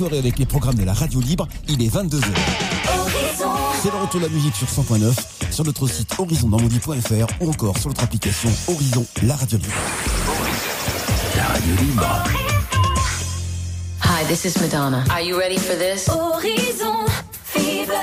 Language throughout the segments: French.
soirée avec les programmes de la radio libre, il est 22h. C'est le retour de la musique sur 100.9, sur notre site horizonnormandie.fr ou encore sur notre application Horizon, la radio libre. La radio libre. Hi, this is Madonna. Are you ready for this? Horizon Fever.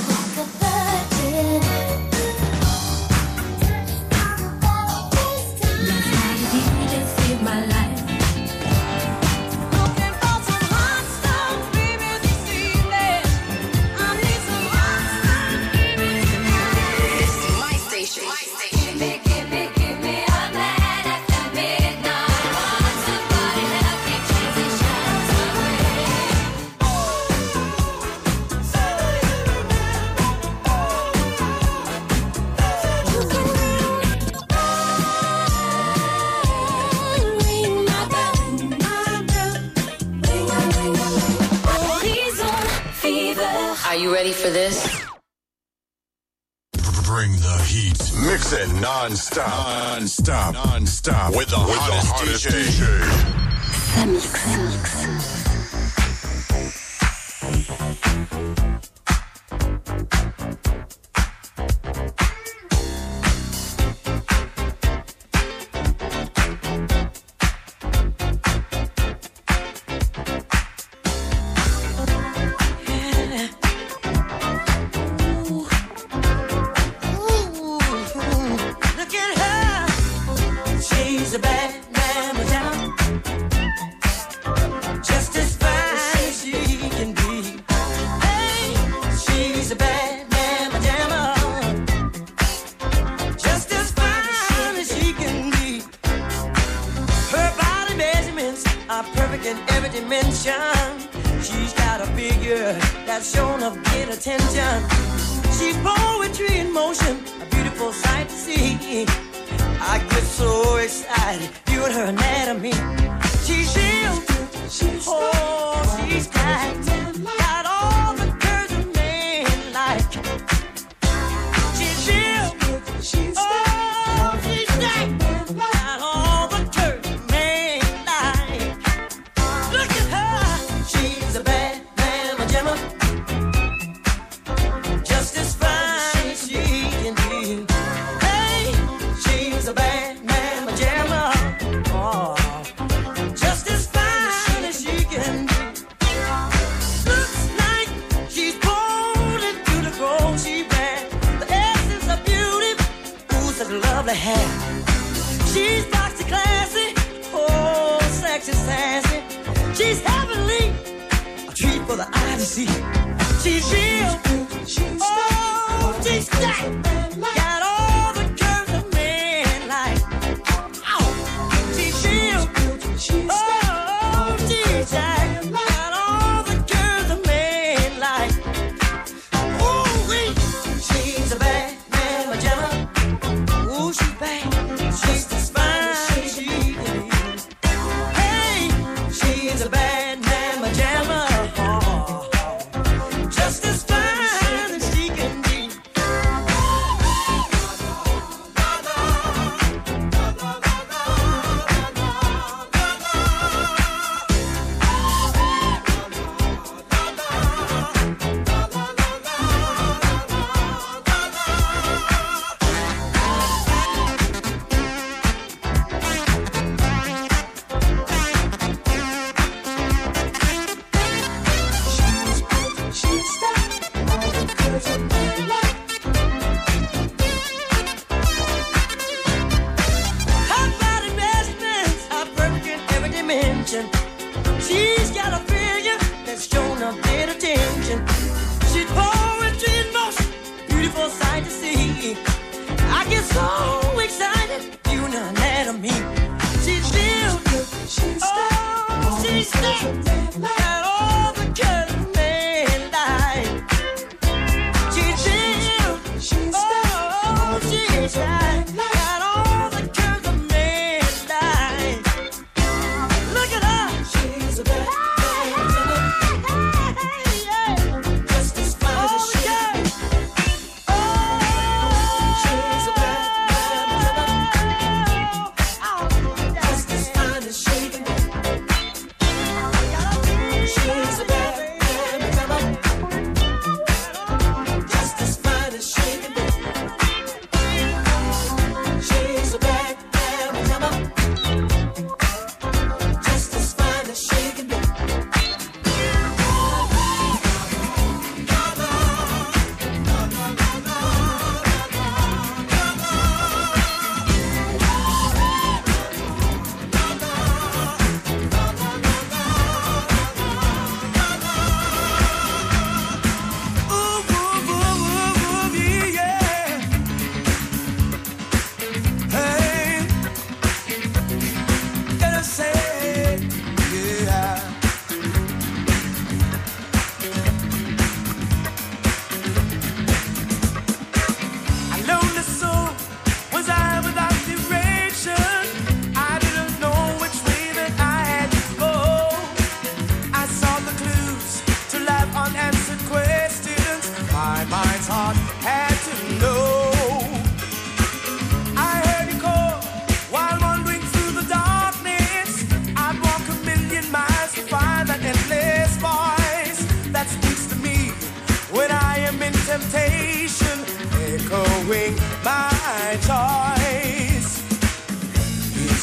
Are you ready for this? Bring the heat. Mix it non-stop with the hottest DJ.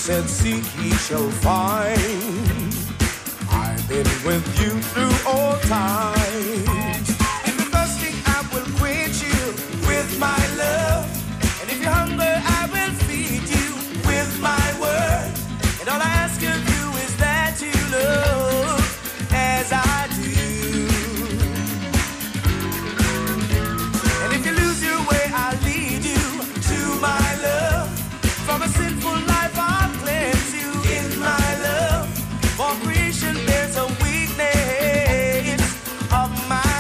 said, seek ye shall find. I've been with you through all times. If you're thirsty, I will quench you with my love. And if you're hungry, I will feed you with my word. And all I ask of you is that you love as I do. And if you lose your way, I'll lead you to my love. From a sinful life, I'll cleanse you in my love. For creation, there's a weakness of my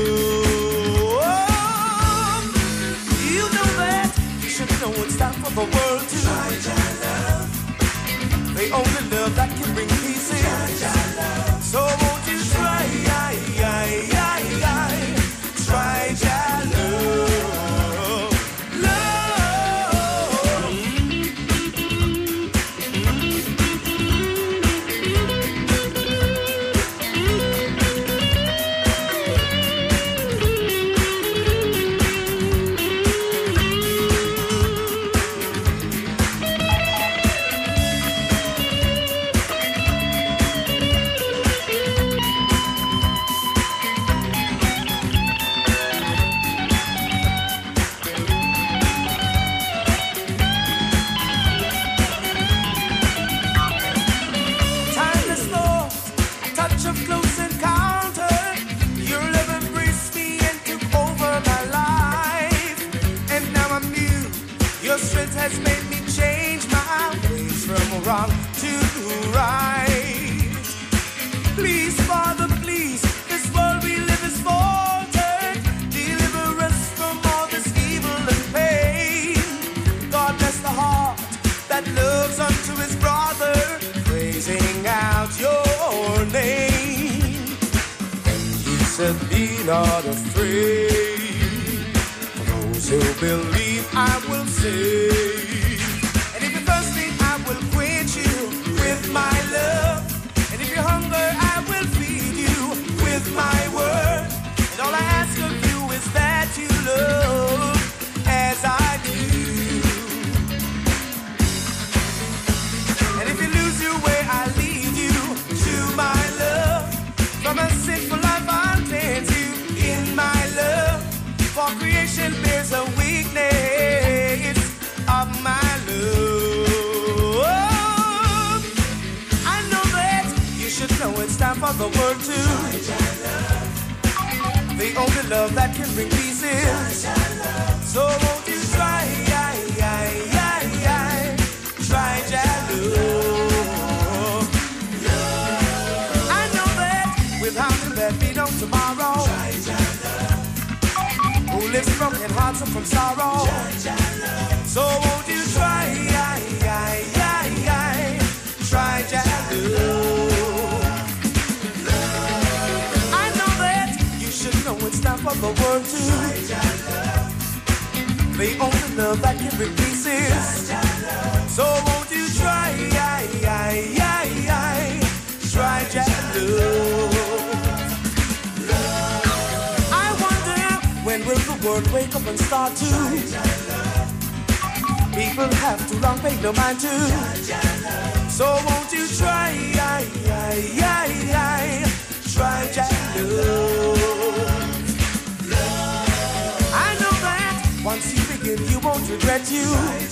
love. You know that, you should know it's time for the world to try your love. The only love that can bring peace in. So won't you try your love, love. Of close encounter, your love embraced me and took over my life. And now I'm new. Your strength has made me change my ways from wrong to right. Please, Father, please, this world we live is faltered. Deliver us from all this evil and pain. God bless the heart that loves unto his brother, praising out your name. Said, be not afraid. For those who believe, I will save. And if you're thirsty, I will quench you with my love. And if you're hungry, I will feed you with my word. And all I ask of you is that you love as I do. And if you lose your way, I'll lead you to my love. From a sinful life, I'll cleanse you in my love. For creation bears a weakness of my love. I know that you should know it's time for the world to the only love that can bring peace is. So won't you try your love. I know that without him there'd be no tomorrow. Who lives broken hearts and from sorrow. So won't you try your love. I know that you should know it's time for the world to the only love that can bring peace is. So won't you try your love. I wonder, when will the world wake up and start to? People have too long paid no mind to. So won't you try your love. I know that once you begin, you won't regret you.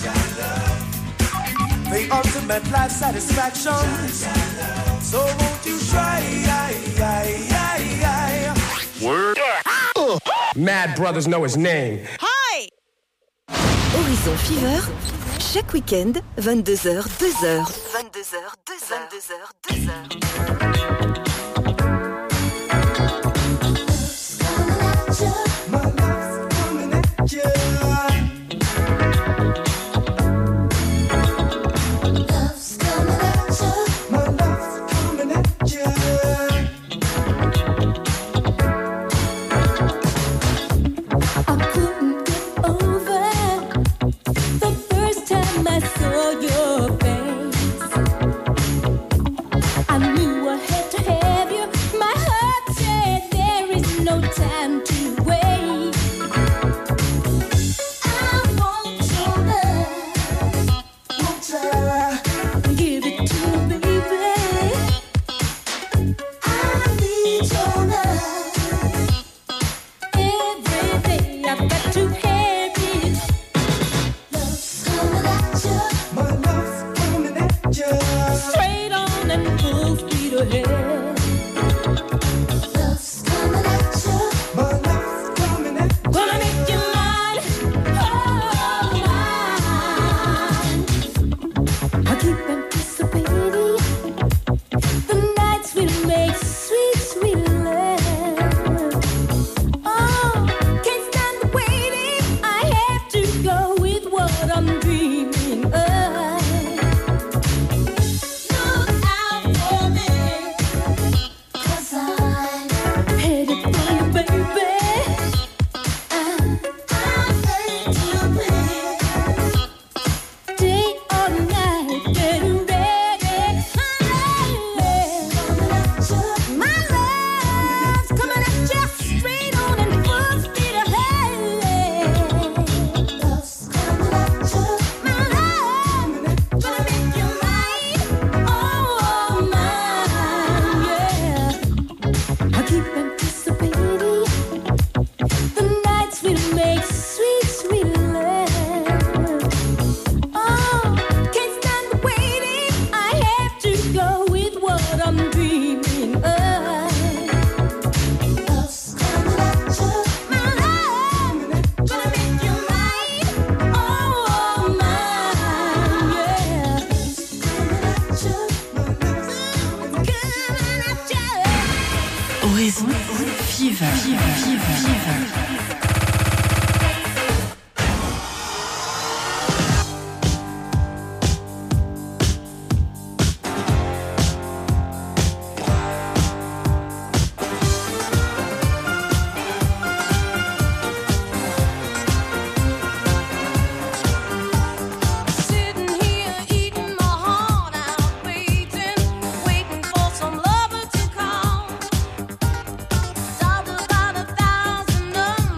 The ultimate life satisfaction. So won't you try Word. Mad Brothers know his name. Hi! Horizon Fever, chaque week-end, 22h, 2h. 22h, 2h. My love's coming at you. Saw your face, I knew I had your head. Love's coming at you. My love's coming at you. Gonna make you mine. Oh, mine. I keep anticipating the nights we make sweet, sweet love. Oh, can't stand the waiting. I have to go with what I'm dreaming of. Talk about 1,000 numbers.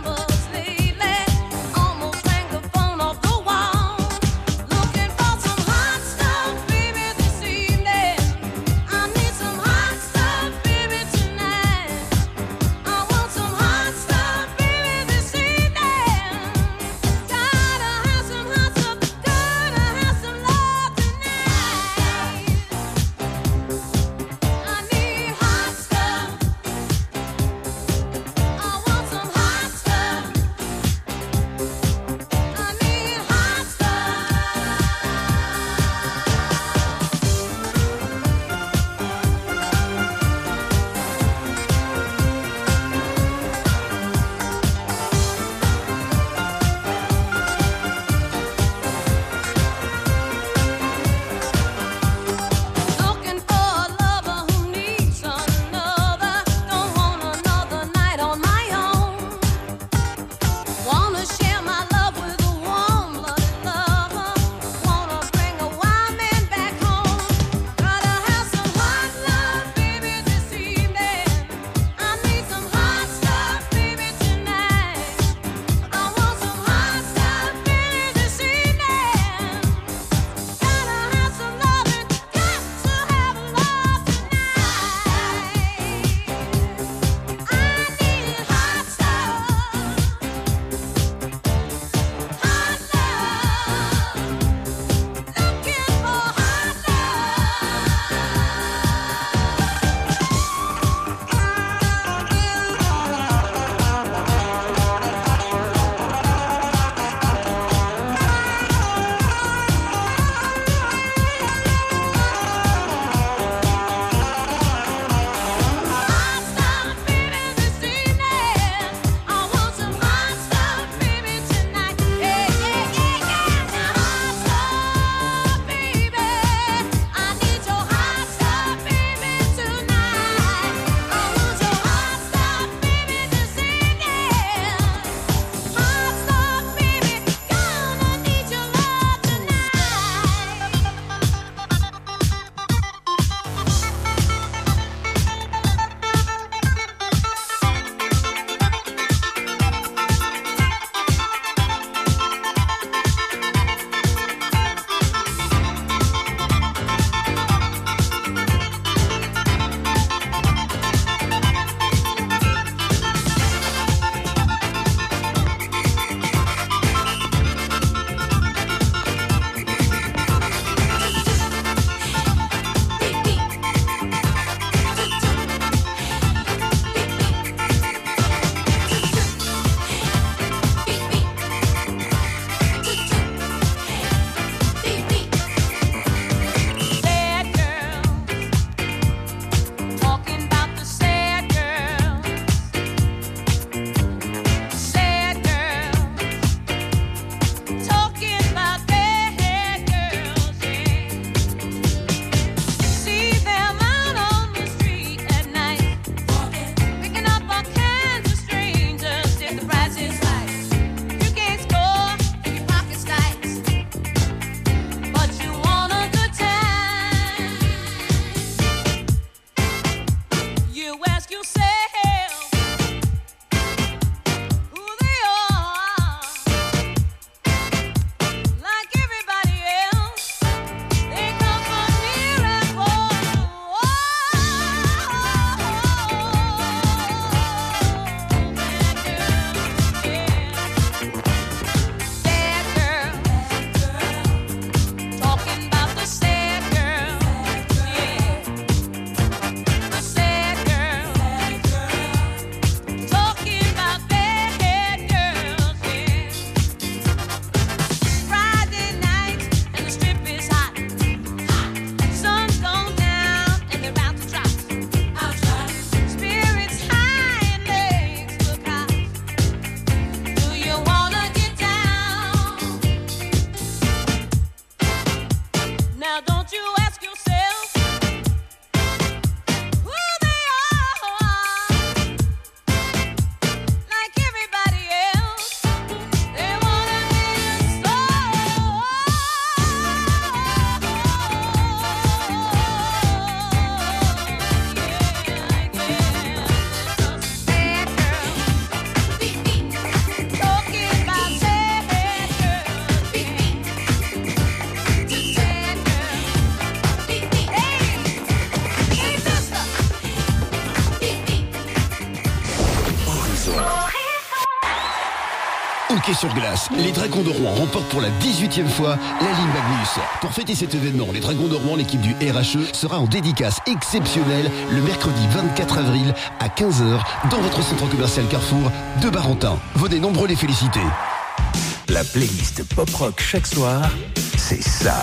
hockey sur glace. Les Dragons de Rouen remportent pour la 18e fois la Ligue Magnus. Pour fêter cet événement, les Dragons de Rouen, l'équipe du RHE, sera en dédicace exceptionnelle le mercredi 24 avril à 15h dans votre centre commercial Carrefour de Barentin. Venez nombreux les féliciter. La playlist pop-rock chaque soir, c'est ça.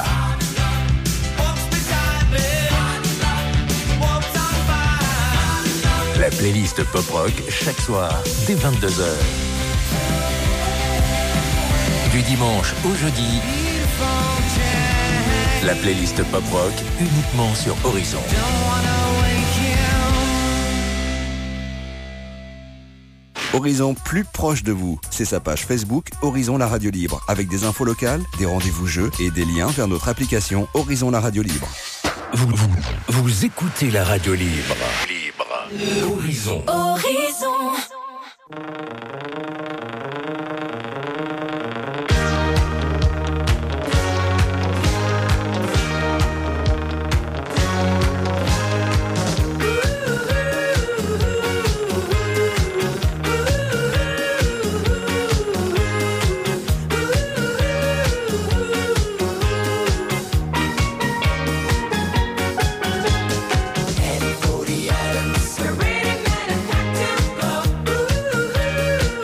La playlist pop-rock chaque soir, dès 22h. Du dimanche au jeudi, la playlist pop-rock uniquement sur Horizon. Horizon plus proche de vous. C'est sa page Facebook Horizon la radio libre avec des infos locales, des rendez-vous jeux et des liens vers notre application Horizon la radio libre. Vous écoutez la radio libre. Horizon. Horizon. Heading for the islands, we're ready, man, and packed to go.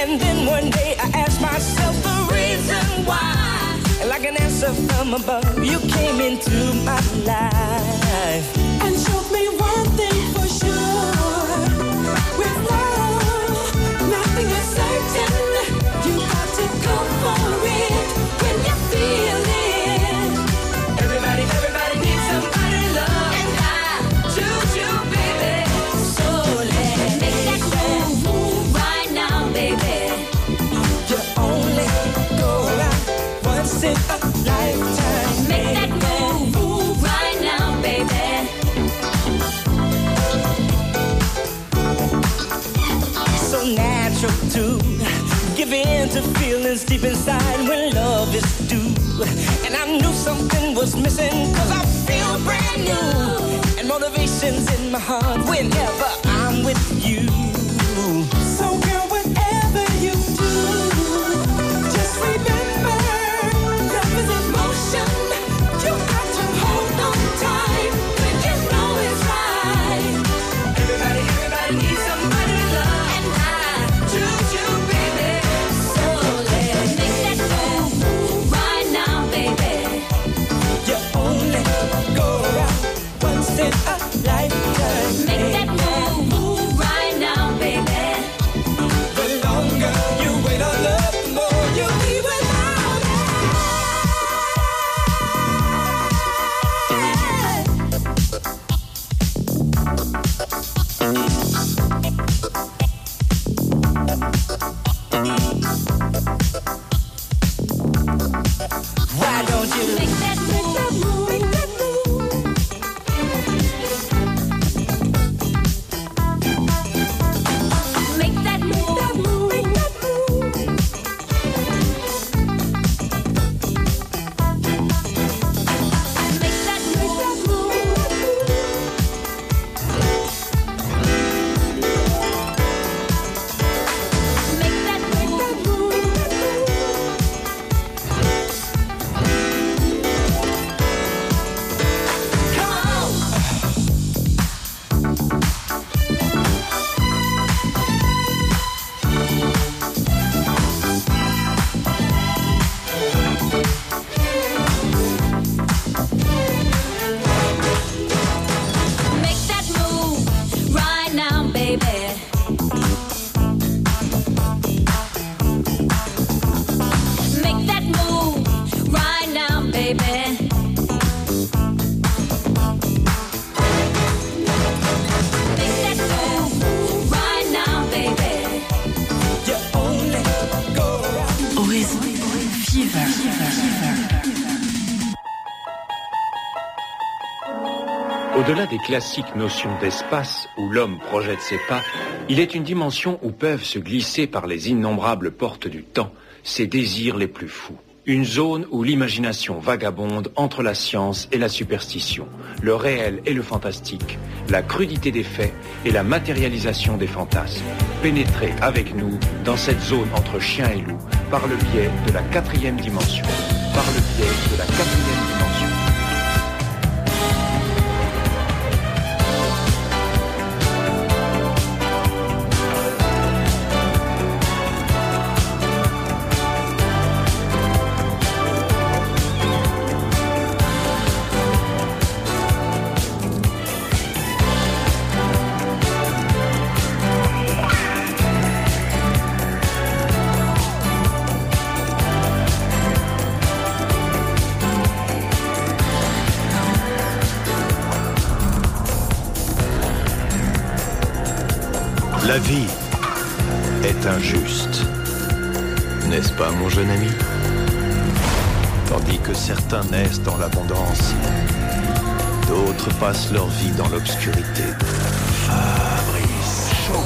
And then one day I asked myself the reason why. And like an answer from above, you came into my life and showed me one thing for sure. With love, nothing is certain. You got to go for it when you feel it. Everybody needs somebody to love. And I choose you, baby. So let's make that move right now, baby. You only go around once in a lifetime. Make that move right now, baby. So natural to give in to feelings deep inside when love is due. And I knew something was missing, cause I feel brand new. And motivation's in my heart whenever I'm with you. So girl, whatever you do, just remember, love is in motion. You got to hold on tight when you know it's right. Everybody needs somebody to love. And I choose you, baby. So let's make that move right now, baby. You only go around once in a lifetime. Make that move right now, baby. The longer you wait on love, the more you'll be without Why don't you make that move? Make that move. Make that move. Make that move. Make that move. Make that move. Come on. Make that move right now, baby. Make that move right now, baby. Make that move right now, baby. You only go around. Horizon Fever. Au-delà des classiques notions d'espace où l'homme projette ses pas, il est une dimension où peuvent se glisser par les innombrables portes du temps ses désirs les plus fous. Une zone où l'imagination vagabonde entre la science et la superstition, le réel et le fantastique, la crudité des faits et la matérialisation des fantasmes. Pénétrez avec nous dans cette zone entre chien et loup par le biais de la 4e dimension. Par le biais de la 4e dimension. La vie est injuste, n'est-ce pas, mon jeune ami? Tandis que certains naissent dans l'abondance, d'autres passent leur vie dans l'obscurité. Fabrice, chaud.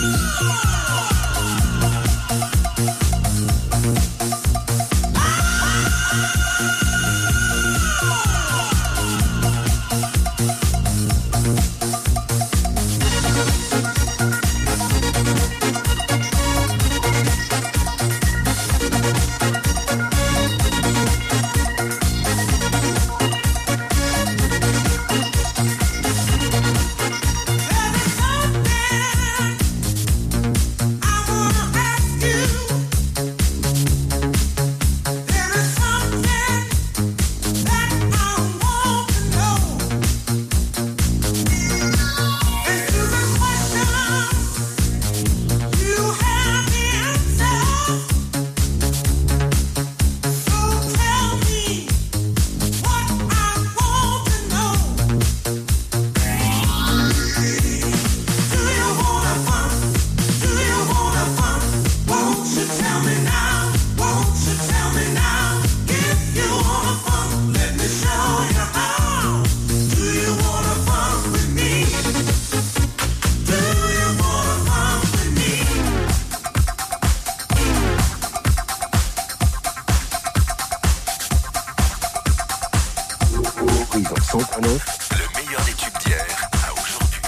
Le meilleur des tubes d'hier à aujourd'hui.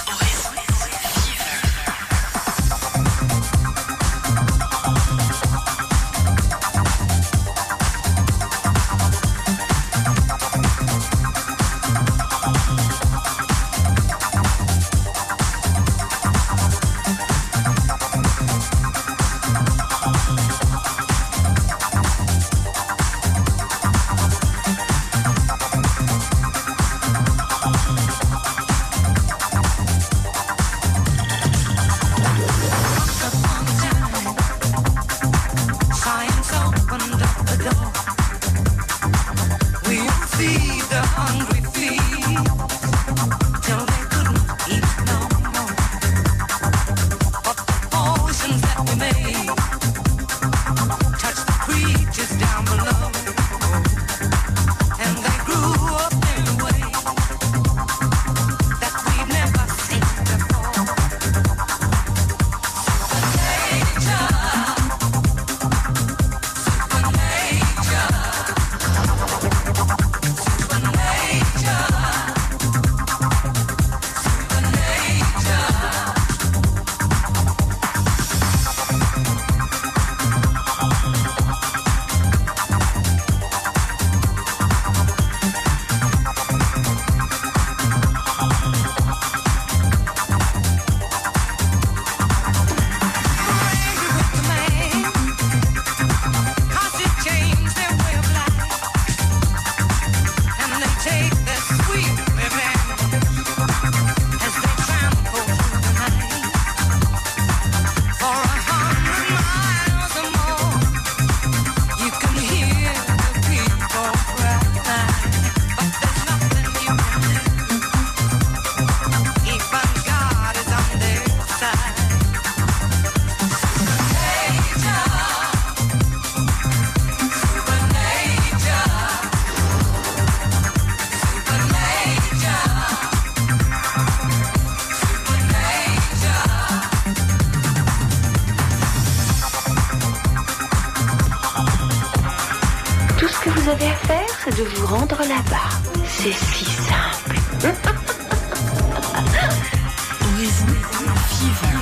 De vous rendre là-bas. C'est si simple. Horizon Fever.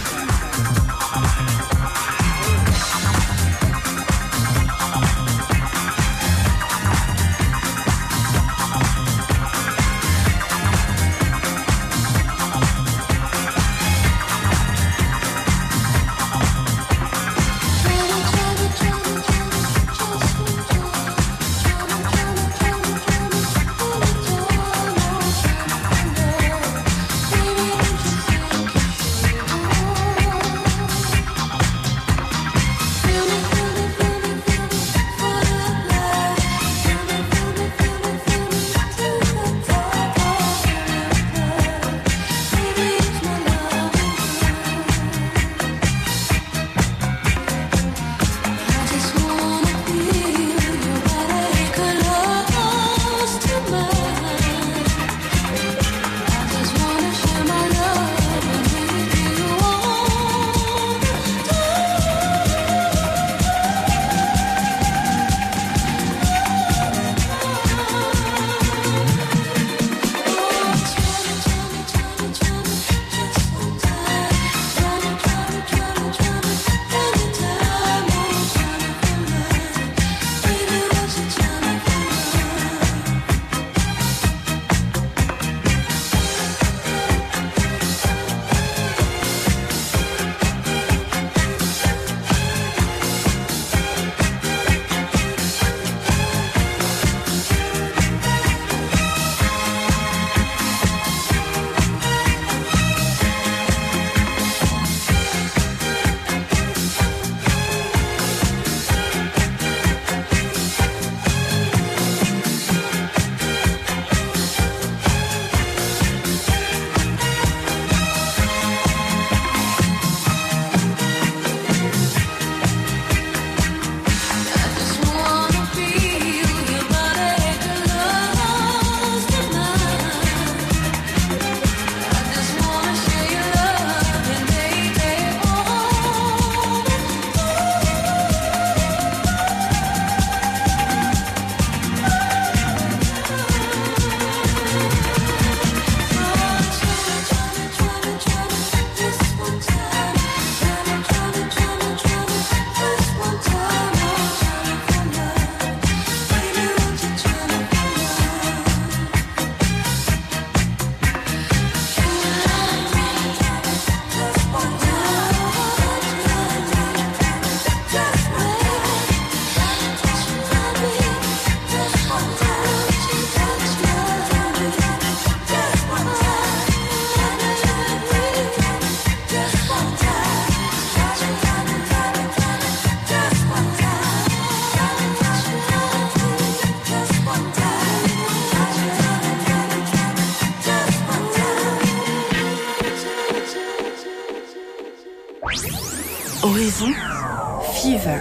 Horizon Fever.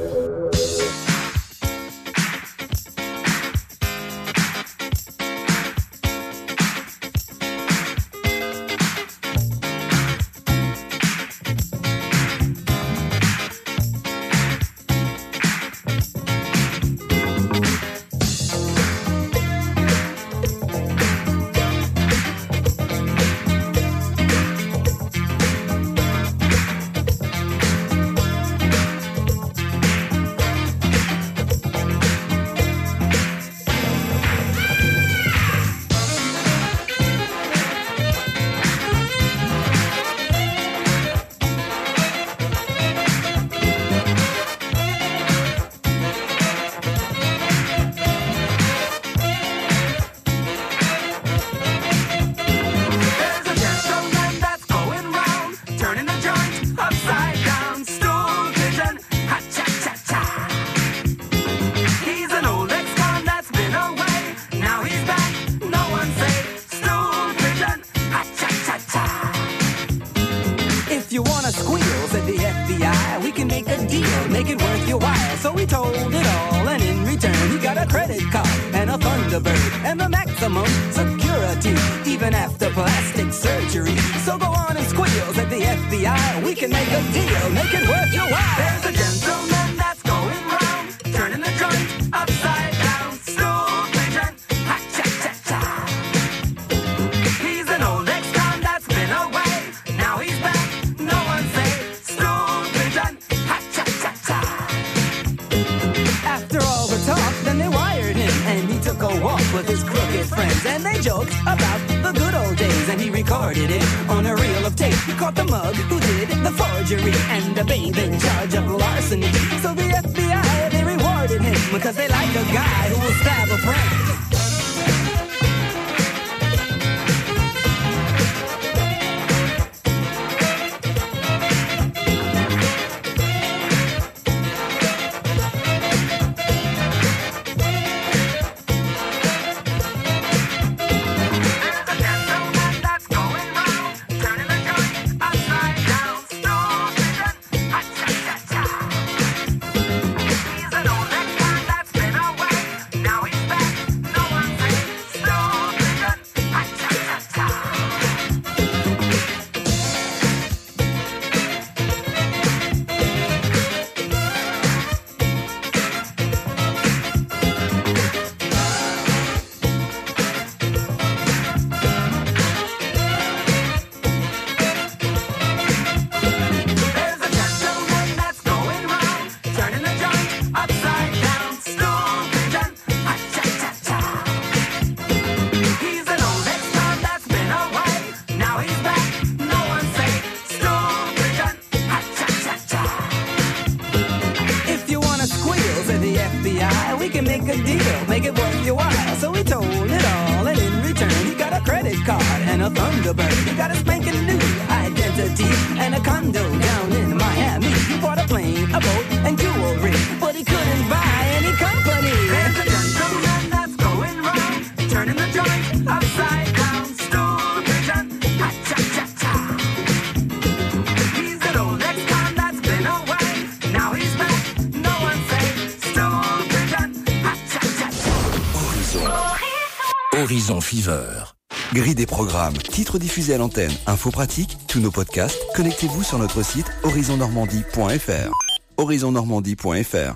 Horizon Fever. Grille des programmes, titres diffusés à l'antenne, infos pratiques, tous nos podcasts, connectez-vous sur notre site horizonnormandie.fr. horizonnormandie.fr.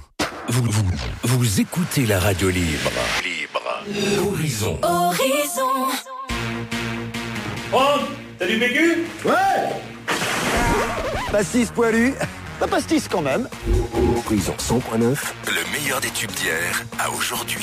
Vous écoutez la radio libre. Horizon. Horizon. Oh, t'as du PQ? Ouais. Pastis poilu. Pas pastis quand même. Horizon 100.9. Le meilleur des tubes d'hier à aujourd'hui.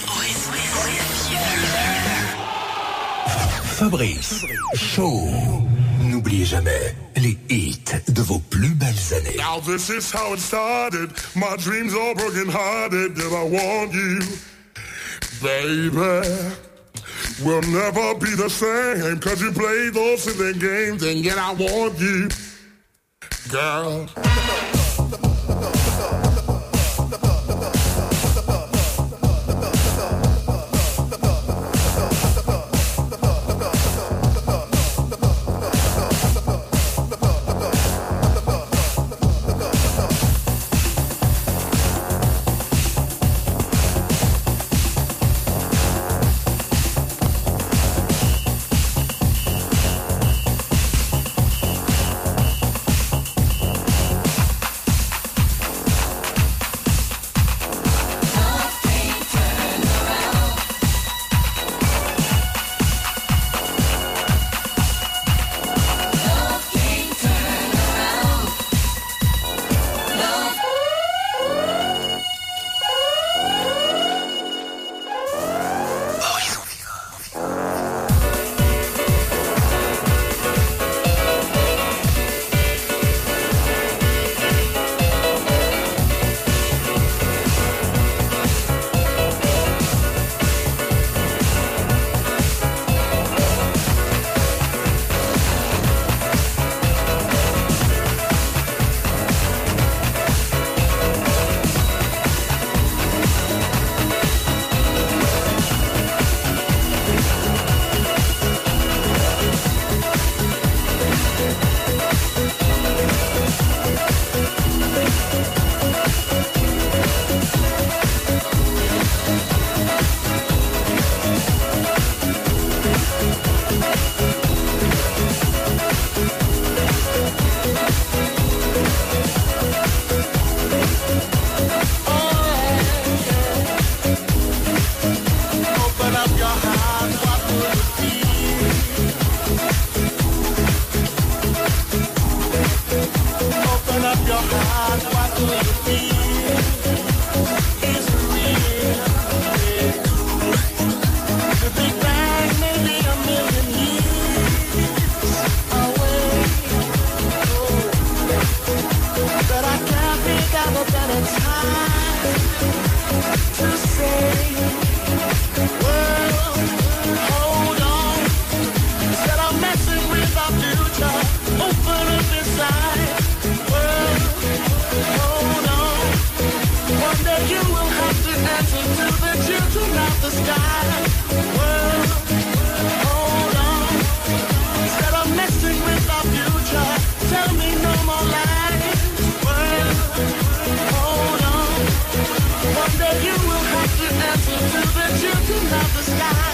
Fabrice, Show. N'oubliez jamais les hits de vos plus belles années. Now this is how it started. My dreams all broken hearted. Did I want you, baby? We'll never be the same. Cause you play those silly games. And yet I want you, girl. heart, what do you feel? Is it real? The Big Bang may be a million years away, but I can't think of a better time to say, well, hold on. Instead of messing with our future, open up inside. Well, hold on. One day you will have to answer to the children of the sky. Well, hold on. Instead of messing with our future, tell me no more lies. Well, hold on. One day you will have to answer to the children of the sky.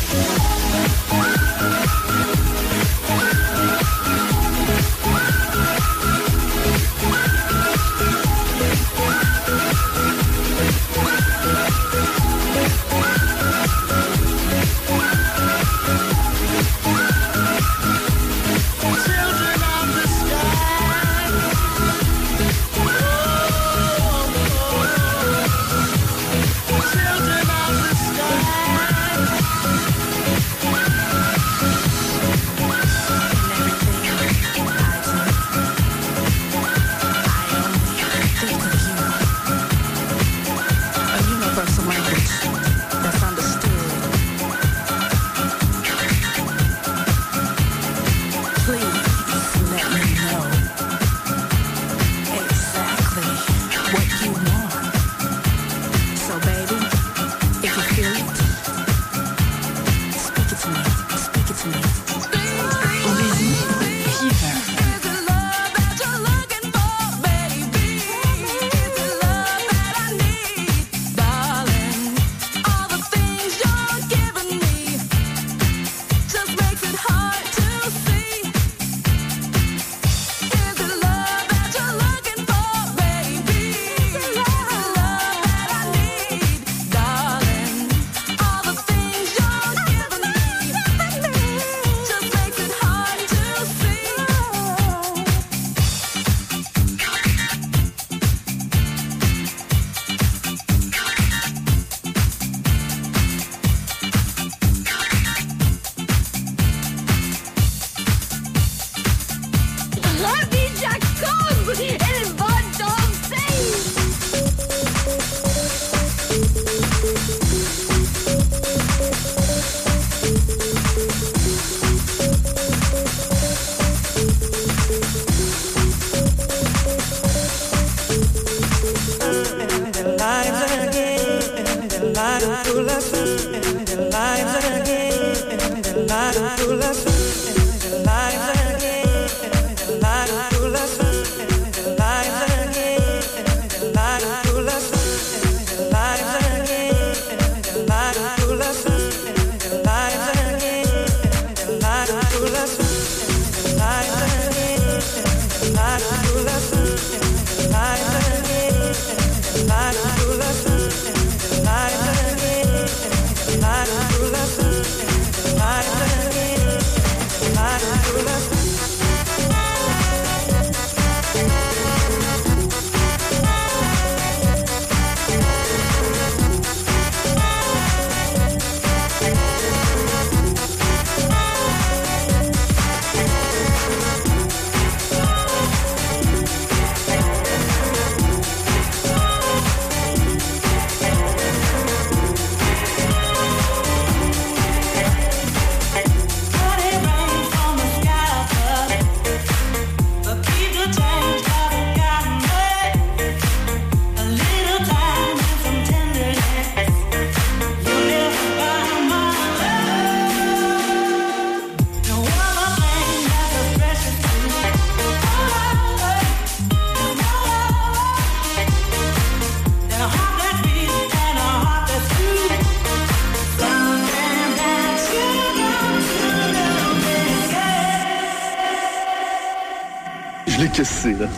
Je l'ai cassé là.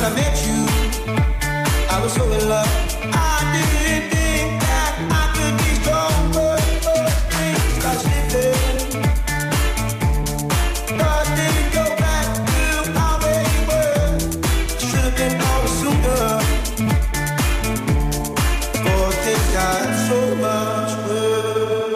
I met you, I was so in love. I didn't think that I could be stronger. Things got slipping. Thought didn't go back to how they were. Should've been always sooner. But things got so much worse.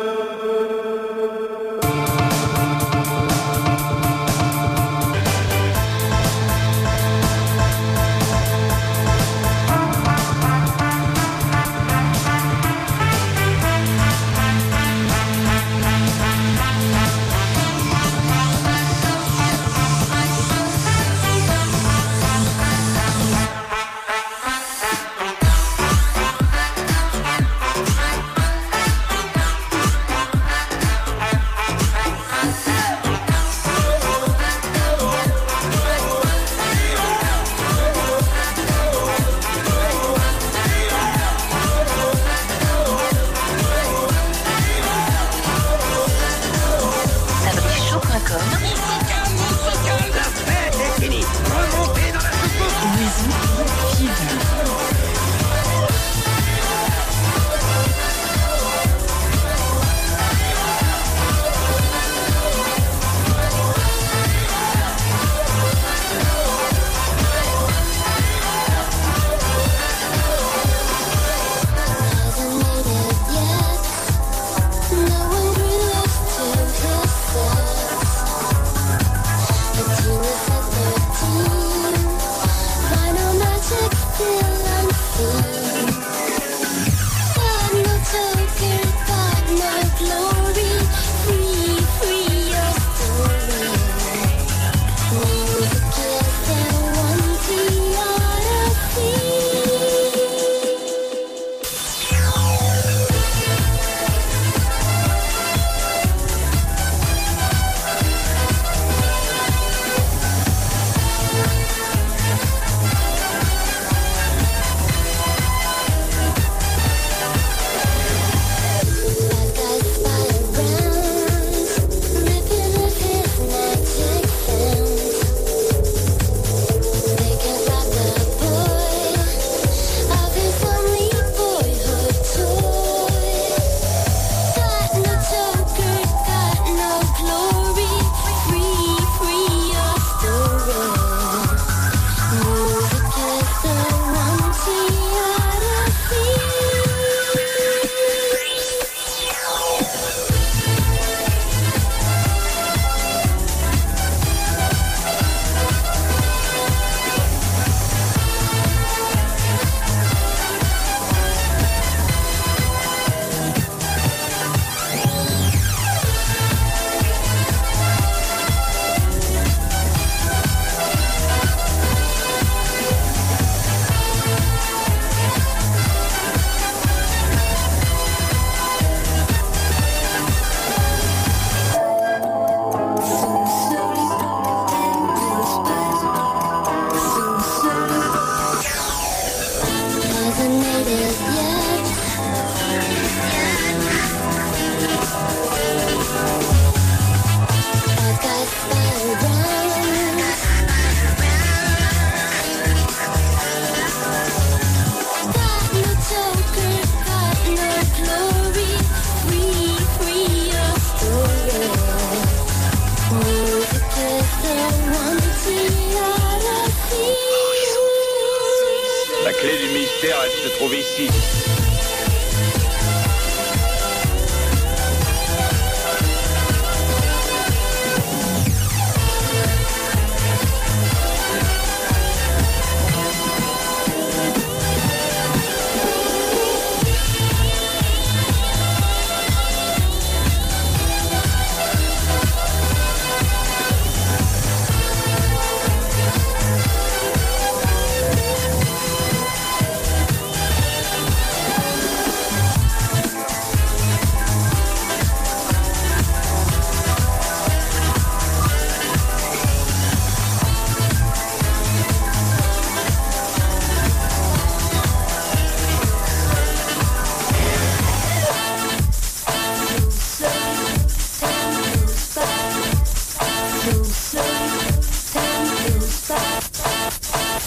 Elle se trouve ici.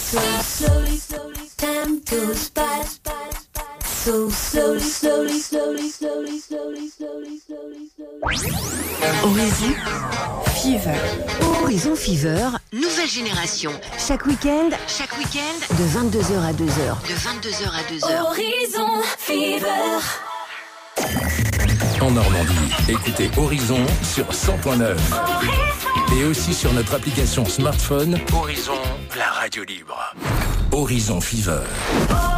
So slowly, slowly, time goes by. So slowly, slowly, slowly, slowly, slowly, slowly, slowly, slowly. Horizon Fever. Horizon Fever, Nouvelle génération. chaque week-end, de 22h à 2h. De 22h à 2h. Horizon Fever. En Normandie, écoutez Horizon sur 100.9. Et aussi sur notre application smartphone Horizon, la radio libre. Horizon Fever.